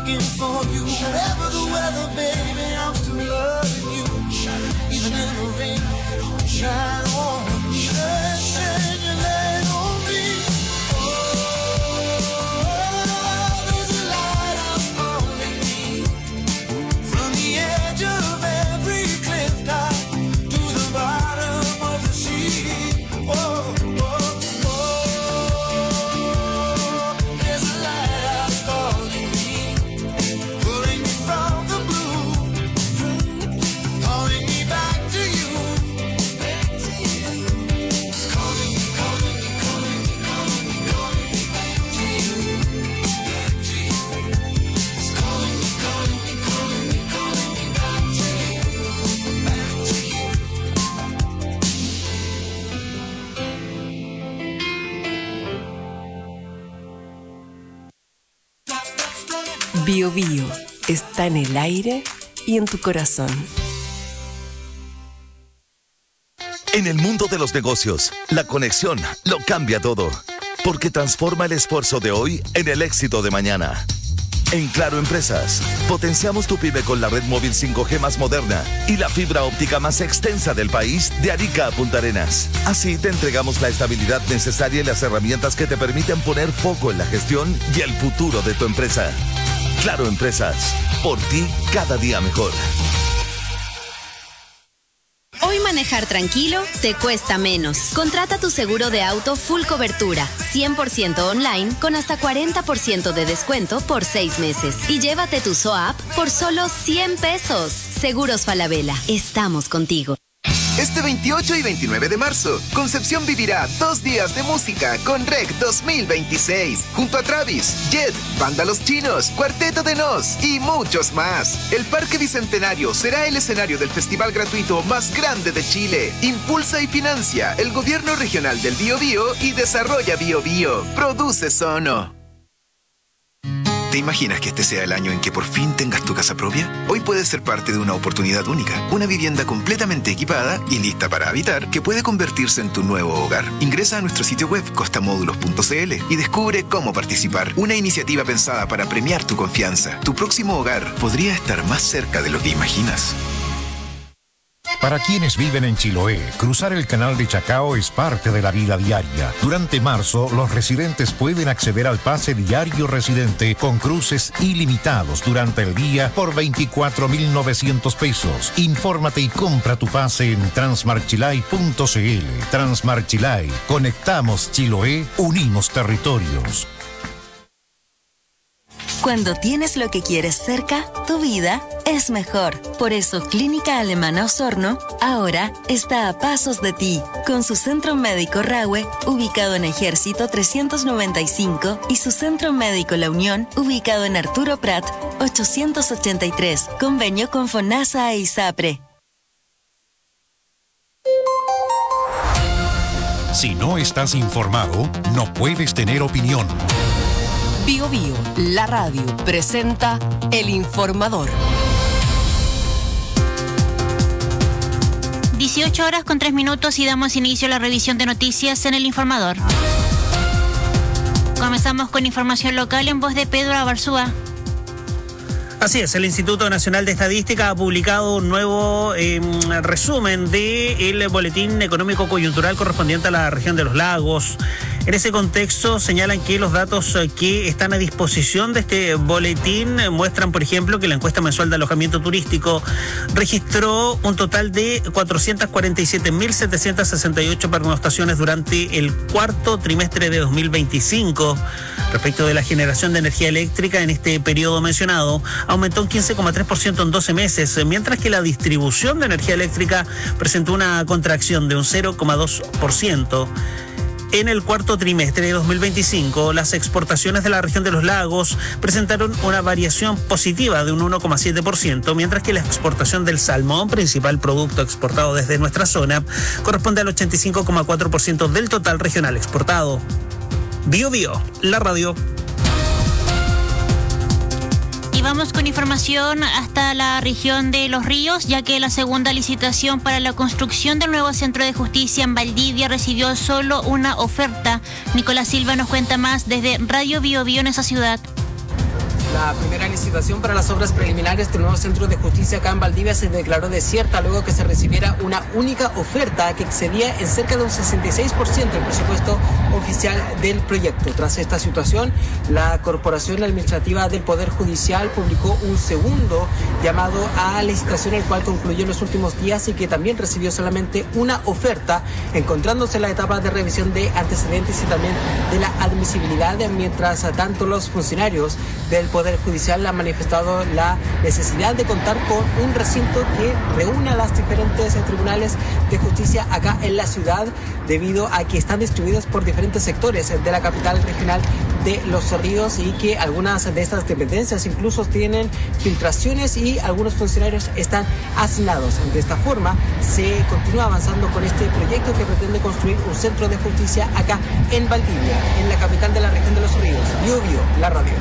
looking for you. Whatever the weather, baby, I'm still loving you. Even if the rain shine on me, shine your light on me. Oh, there's a lighthouse calling me from the edge of every cliff top to the bottom of the sea. Oh, oh, oh, there's a lighthouse calling me, pulling me from the blue, calling me back to you, calling me, calling me, calling me, calling me, calling me back to you, back to you. It's calling me, calling me, calling me, calling me back to you, back to you. Bio Bio está en el aire y en tu corazón. En el mundo de los negocios, la conexión lo cambia todo, porque transforma el esfuerzo de hoy en el éxito de mañana. En Claro Empresas, potenciamos tu pyme con la red móvil 5G más moderna y la fibra óptica más extensa del país, de Arica a Punta Arenas. Así te entregamos la estabilidad necesaria y las herramientas que te permiten poner foco en la gestión y el futuro de tu empresa. Claro Empresas, por ti cada día mejor. Hoy manejar tranquilo te cuesta menos. Contrata tu seguro de auto full cobertura, 100% online, con hasta 40% de descuento por 6 meses. Y llévate tu SOAP por solo 100 pesos. Seguros Falabella, estamos contigo. Este 28 y 29 de marzo, Concepción vivirá 2 días de música con REC 2026, junto a Travis, Jet, Banda Los Chinos, Cuarteto de Nos y muchos más. El Parque Bicentenario será el escenario del festival gratuito más grande de Chile. Impulsa y financia el Gobierno Regional del Biobío y desarrolla Biobío. Produce Sono. ¿Te imaginas que este sea el año en que por fin tengas tu casa propia? Hoy puedes ser parte de una oportunidad única, una vivienda completamente equipada y lista para habitar que puede convertirse en tu nuevo hogar. Ingresa a nuestro sitio web costamódulos.cl y descubre cómo participar. Una iniciativa pensada para premiar tu confianza. Tu próximo hogar podría estar más cerca de lo que imaginas. Para quienes viven en Chiloé, cruzar el canal de Chacao es parte de la vida diaria. Durante marzo, los residentes pueden acceder al pase diario residente con cruces ilimitados durante el día por 24.900 pesos. Infórmate y compra tu pase en transmarchilay.cl. Transmarchilay. Conectamos Chiloé, unimos territorios. Cuando tienes lo que quieres cerca, tu vida es mejor. Por eso Clínica Alemana Osorno ahora está a pasos de ti, con su centro médico Rahue, ubicado en Ejército 395, y su centro médico La Unión, ubicado en Arturo Prat 883, convenio con FONASA e ISAPRE. Si no estás informado, no puedes tener opinión. Bio Bio, la radio, presenta El Informador. 18 horas con 3 minutos y damos inicio a la revisión de noticias en El Informador. Comenzamos con información local en voz de Pedro Abarzúa. Así es, el Instituto Nacional de Estadística ha publicado un nuevo resumen del Boletín Económico Coyuntural correspondiente a la región de los lagos. En ese contexto señalan que los datos que están a disposición de este boletín muestran, por ejemplo, que la encuesta mensual de alojamiento turístico registró un total de 447.768 pernoctaciones durante el cuarto trimestre de 2025. Respecto de la generación de energía eléctrica en este periodo mencionado, aumentó un 15,3% en 12 meses, mientras que la distribución de energía eléctrica presentó una contracción de un 0,2%. En el cuarto trimestre de 2025, las exportaciones de la región de los lagos presentaron una variación positiva de un 1,7%, mientras que la exportación del salmón, principal producto exportado desde nuestra zona, corresponde al 85,4% del total regional exportado. Bio Bio, la radio. Y vamos con información hasta la región de Los Ríos, ya que la segunda licitación para la construcción del nuevo centro de justicia en Valdivia recibió solo una oferta. Nicolás Silva nos cuenta más desde Radio Bio Bio en esa ciudad. La primera licitación para las obras preliminares del nuevo centro de justicia acá en Valdivia se declaró desierta luego que se recibiera una única oferta que excedía en cerca de un 66% el presupuesto oficial del proyecto. Tras esta situación, la Corporación Administrativa del Poder Judicial publicó un segundo llamado a licitación, el cual concluyó en los últimos días y que también recibió solamente una oferta, encontrándose en la etapa de revisión de antecedentes y también de la admisibilidad, mientras tanto los funcionarios del Poder Judicial han manifestado la necesidad de contar con un recinto que reúna las diferentes tribunales de justicia acá en la ciudad, debido a que están distribuidos por diferentes sectores de la capital regional de Los Ríos y que algunas de estas dependencias incluso tienen filtraciones y algunos funcionarios están asignados. De esta forma se continúa avanzando con este proyecto que pretende construir un centro de justicia acá en Valdivia, en la capital de la región de Los Ríos. Biobío, la radio.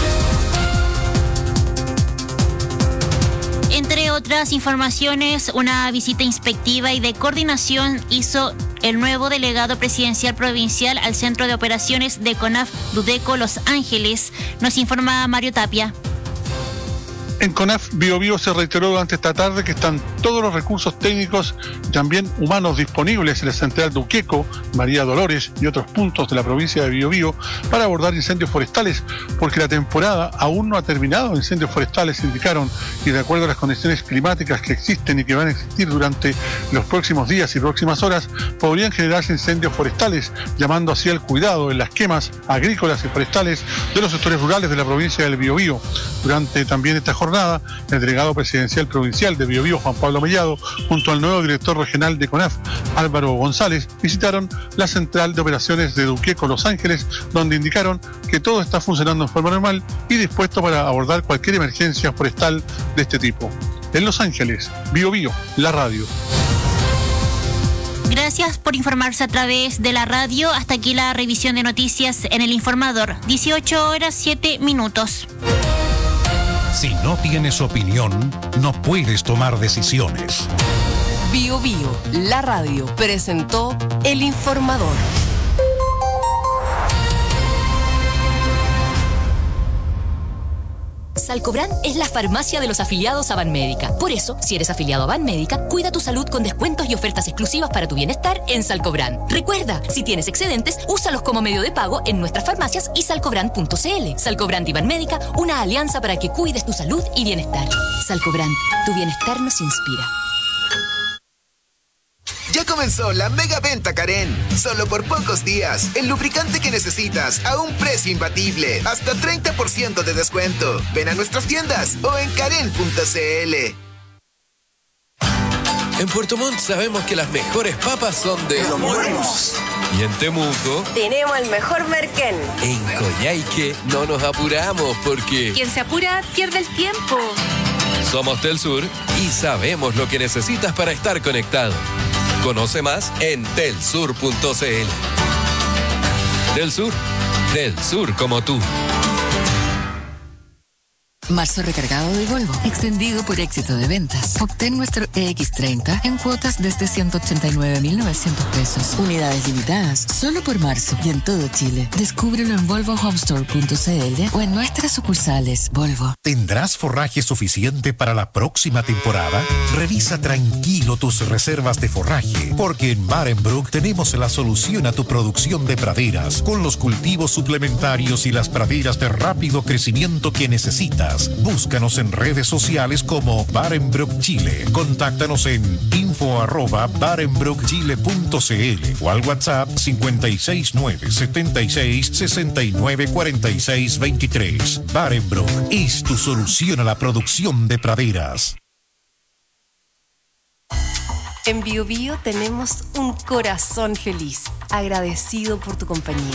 Entre otras informaciones, una visita inspectiva y de coordinación hizo el nuevo delegado presidencial provincial al Centro de Operaciones de CONAF Dudeco Los Ángeles. Nos informa Mario Tapia. En CONAF Biobío se reiteró durante esta tarde que están todos los recursos técnicos y también humanos disponibles en la central de Uqueco, María Dolores y otros puntos de la provincia de Biobío para abordar incendios forestales, porque la temporada aún no ha terminado. Incendios forestales indicaron, y de acuerdo a las condiciones climáticas que existen y que van a existir durante los próximos días y próximas horas, podrían generarse incendios forestales, llamando así al cuidado en las quemas agrícolas y forestales de los sectores rurales de la provincia del Biobío. Durante también esta jornada, el delegado presidencial provincial de Biobío, Juan Pablo Mellado, junto al nuevo director regional de CONAF, Álvaro González, visitaron la central de operaciones de Duqueco Los Ángeles, donde indicaron que todo está funcionando en forma normal y dispuesto para abordar cualquier emergencia forestal de este tipo. En Los Ángeles, Biobío, la radio. Gracias por informarse a través de la radio. Hasta aquí la revisión de noticias en El Informador. 18:07. Si no tienes opinión, no puedes tomar decisiones. Biobío, la radio, presentó El Informador. Salcobran es la farmacia de los afiliados a Banmédica. Por eso, si eres afiliado a Banmédica, cuida tu salud con descuentos y ofertas exclusivas para tu bienestar en Salcobran. Recuerda, si tienes excedentes, úsalos como medio de pago en nuestras farmacias y salcobran.cl. Salcobran y Banmédica, una alianza para que cuides tu salud y bienestar. Salcobran, tu bienestar nos inspira. Ya comenzó la mega venta Karen. Solo por pocos días. El lubricante que necesitas a un precio imbatible. Hasta 30% de descuento. Ven a nuestras tiendas o en karen.cl. En Puerto Montt sabemos que las mejores papas son de Los Buenos. Y en Temuco tenemos el mejor merquén. En Coyhaique no nos apuramos porque Quien se apura pierde el tiempo. somos del Sur y sabemos lo que necesitas para estar conectado. Conoce más en telsur.cl. Del Sur como tú. Marzo recargado de Volvo, extendido por éxito de ventas. Obtén nuestro EX30 en cuotas desde 189.900 pesos. Unidades limitadas, solo por marzo y en todo Chile. Descúbrelo en volvohomestore.cl o en nuestras sucursales Volvo. ¿Tendrás forraje suficiente para la próxima temporada? Revisa tranquilo tus reservas de forraje, porque en Barenbrook tenemos la solución a tu producción de praderas, con los cultivos suplementarios y las praderas de rápido crecimiento que necesitas. Búscanos en redes sociales como Barenbrook Chile. Contáctanos en info@barenbrookchile.cl o al WhatsApp 56976 Barenbrook es tu solución a la producción de praderas. En Biobío tenemos un corazón feliz, agradecido por tu compañía.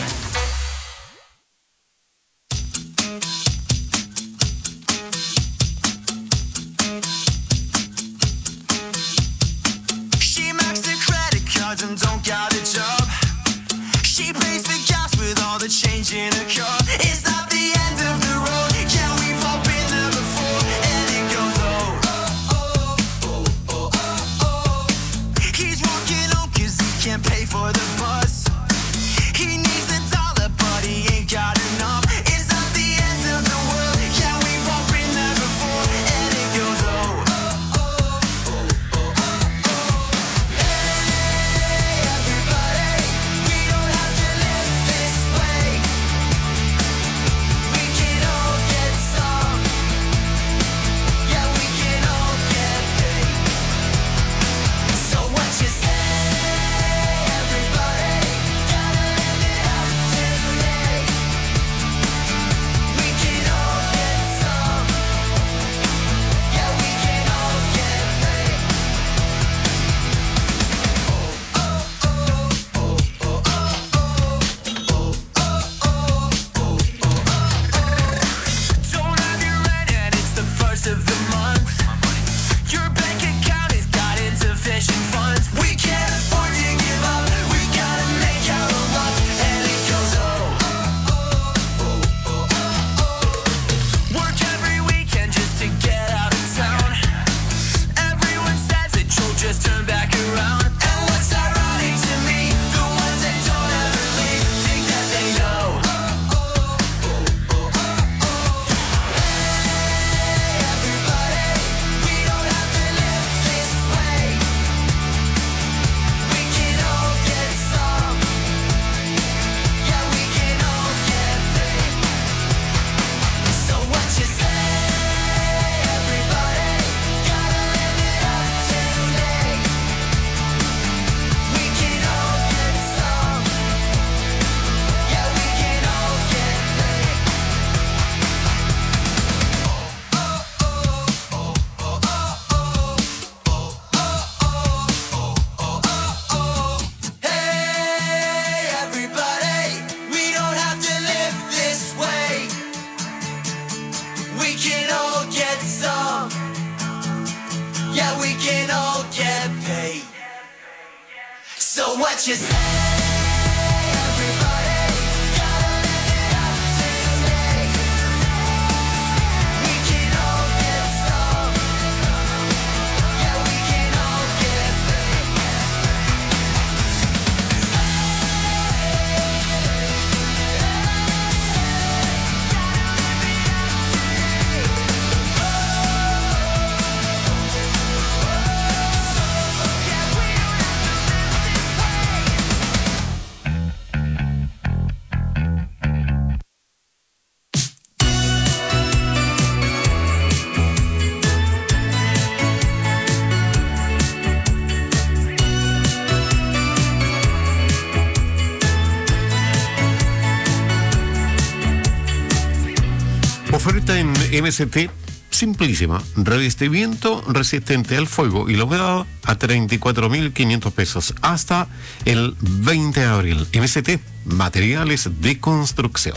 And don't got a job. She pays for gas with all the change in her car. It's not the end of the road. Yeah, we've all been there before. And it goes He's walking home 'cause he can't pay for the bus. He needs $1, but he ain't got enough. It's not the end of the world. Yeah, So what you say? Oferta en MST simplísima: revestimiento resistente al fuego y la humedad a 34.500 pesos hasta el 20 de abril. MST, materiales de construcción.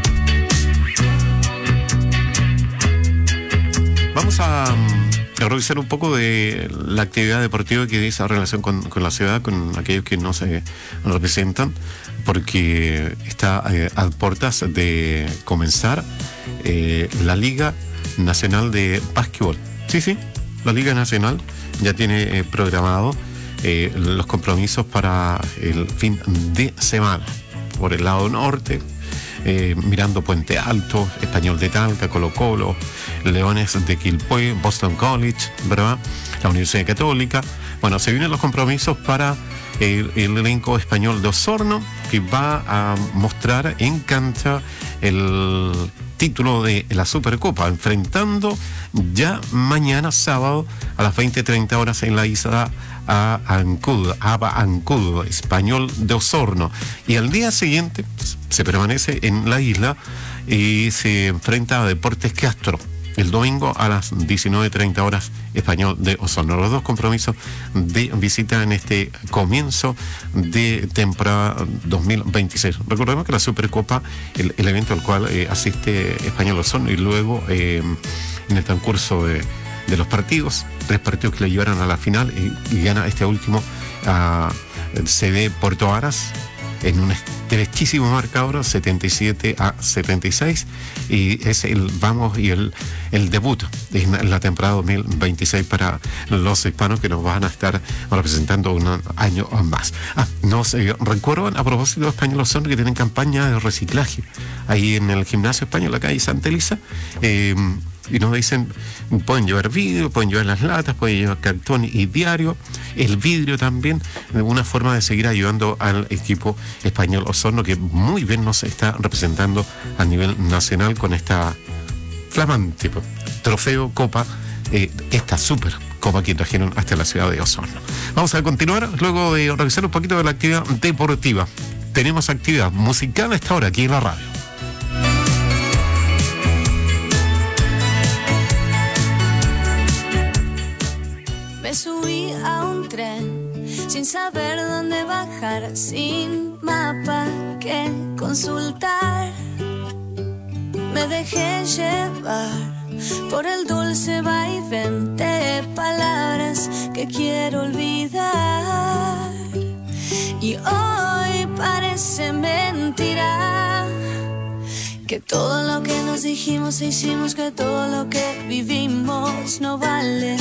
Vamos a revisar un poco de la actividad deportiva que dice relación con la ciudad, con aquellos que no se representan, porque está a puertas de comenzar la Liga Nacional de Básquetbol. Sí, la Liga Nacional ya tiene programado los compromisos para el fin de semana. Por el lado norte, mirando Puente Alto, Español de Talca, Colo Colo, Leones de Quilpué, Boston College, ¿verdad? La Universidad Católica. Bueno, se vienen los compromisos para el elenco español de Osorno, que va a mostrar en cancha el título de la Supercopa, enfrentando ya mañana sábado a las 20:30 horas en la isla a Ancudo, Español de Osorno. Y al día siguiente se permanece en la isla y se enfrenta a Deportes Castro. El domingo a las 19:30 horas, Español de Osorno. Los dos compromisos de visita en este comienzo de temporada 2026. Recordemos que la Supercopa, el evento al cual asiste Español de Osorno, y luego en el transcurso de los partidos, 3 partidos que le llevaron a la final, y gana este último a CD Puerto Varas en un estrechísimo marcador, 77-76, y es el debut en la temporada 2026 para los hispanos, que nos van a estar representando un año más. Nos recuerdan, a propósito de Español Osorno, que tienen campaña de reciclaje ahí en el gimnasio español, la calle Santa Elisa, y nos dicen, pueden llevar vidrio, pueden llevar las latas, pueden llevar cartón y diario, el vidrio también, una forma de seguir ayudando al equipo Español Osorno, que muy bien nos está representando a nivel nacional con esta flamante trofeo, copa, esta super copa que trajeron hasta la ciudad de Osorno. Vamos a continuar luego de revisar un poquito de la actividad deportiva. Tenemos actividad musical a esta hora aquí en la radio. Me subí a un tren sin saber dónde bajar, sin mapa que consultar. Me dejé llevar por el dulce vaivén de palabras que quiero olvidar. Y hoy parece mentira que todo lo que nos dijimos e hicimos, que todo lo que vivimos no vale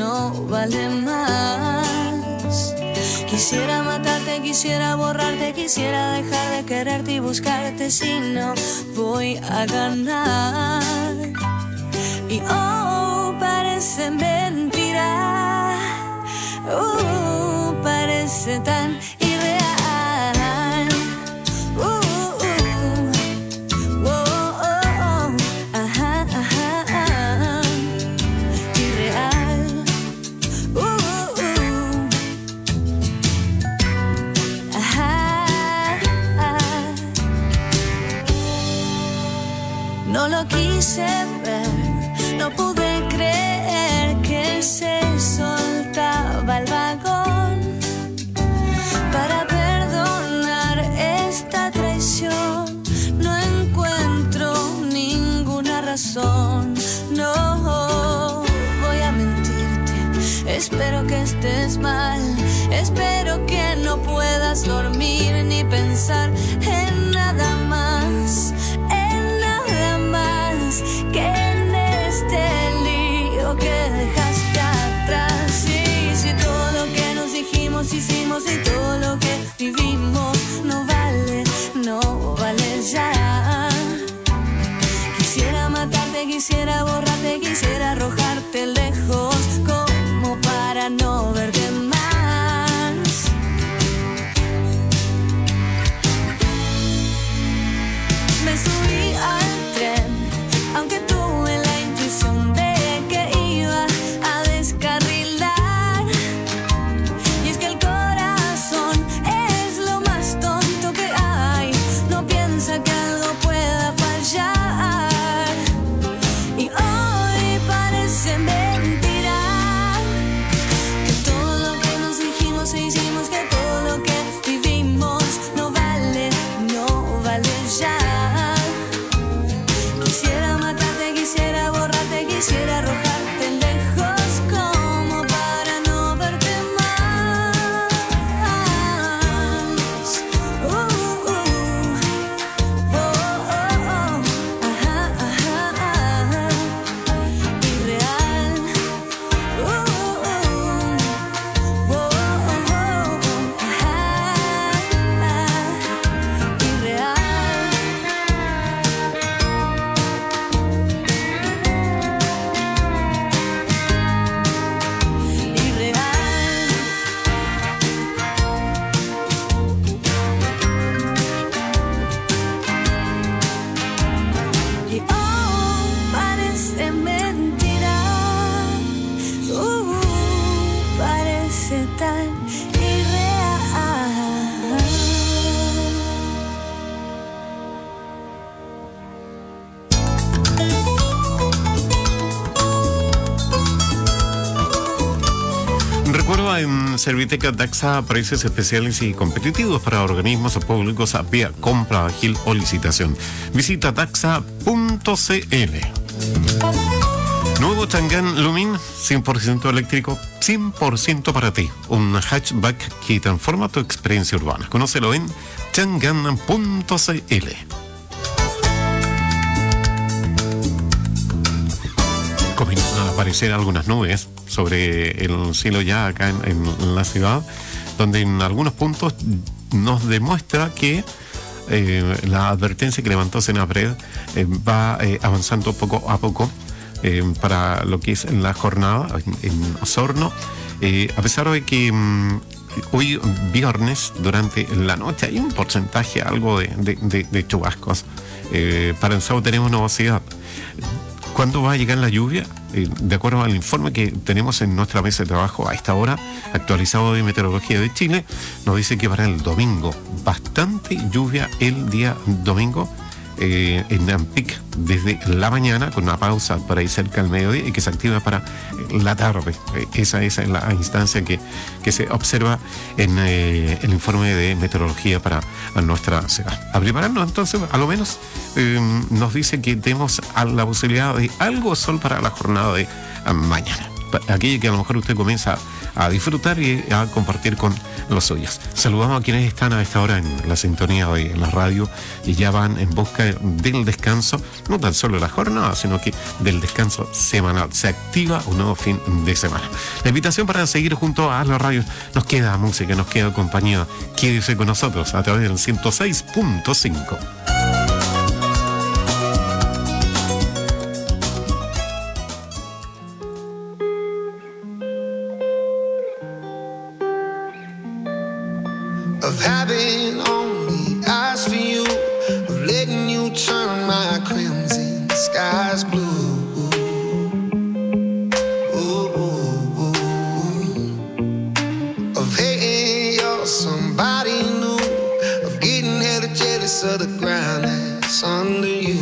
más. Quisiera matarte, quisiera borrarte, quisiera dejar de quererte y buscarte, si no voy a ganar. Y oh, parece mentira, parece tan irreal. No lo quise ver, no pude creer que se soltaba el vagón para perdonar esta traición. No encuentro ninguna razón, no voy a mentirte. Espero que estés mal, espero que no pueda pensar en nada más que en este lío que dejaste atrás. Y si todo lo que nos dijimos, hicimos y todo lo que vivimos no vale ya. Quisiera matarte, quisiera borrarte, quisiera arrojarte lejos como para no verte más. Me subí al tren, aunque tuve la intuición de que iba a descarrilar. Y es que el corazón es lo más tonto que hay, no piensa que algo pueda fallar. Y hoy parece mentira que todo lo que nos dijimos e hicimos, que todo lo que vivimos no vale ya. Quisiera matarte, quisiera borrarte, quisiera arrojarte lejos como para no verte más. Irreal. Y parece mentira, parece tan irreal. Recuerda en Serviteca Daxa precios especiales y competitivos para organismos públicos vía compra ágil o licitación. Visita daxa.cl. Nuevo Chang'an Lumin 100% eléctrico, 100% para ti. Un hatchback que transforma tu experiencia urbana. Conócelo en chang'an.cl. Comienzan a aparecer algunas nubes sobre el cielo ya acá en la ciudad, donde en algunos puntos nos demuestra que la advertencia que levantó Senapred va avanzando poco a poco para lo que es la jornada en Osorno, a pesar de que hoy viernes durante la noche hay un porcentaje algo de chubascos. Para el sábado tenemos nubosidad. ¿Cuándo va a llegar la lluvia? De acuerdo al informe que tenemos en nuestra mesa de trabajo a esta hora, actualizado de Meteorología de Chile, nos dice que para el domingo, bastante lluvia el día domingo en Nampic desde la mañana, con una pausa por ahí cerca del mediodía y que se activa para la tarde. Esa es la instancia que se observa en el informe de meteorología para nuestra ciudad. A prepararnos entonces, a lo menos nos dice que tenemos la posibilidad de algo de sol para la jornada de mañana. Aquello que a lo mejor usted comienza a disfrutar y a compartir con los suyos. Saludamos a quienes están a esta hora en la sintonía de la radio y ya van en busca del descanso, no tan solo de la jornada, sino que del descanso semanal. Se activa un nuevo fin de semana. La invitación para seguir junto a la radio. Nos queda música, nos queda compañía. Quédese con nosotros a través del 106.5. Of having only eyes for you, of letting you turn my crimson skies blue. Of hating you're somebody new, of getting hella jealous of the ground that's under you.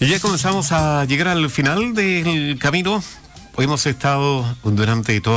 ya comenzamos a llegar al final del camino. Hoy hemos estado durante todo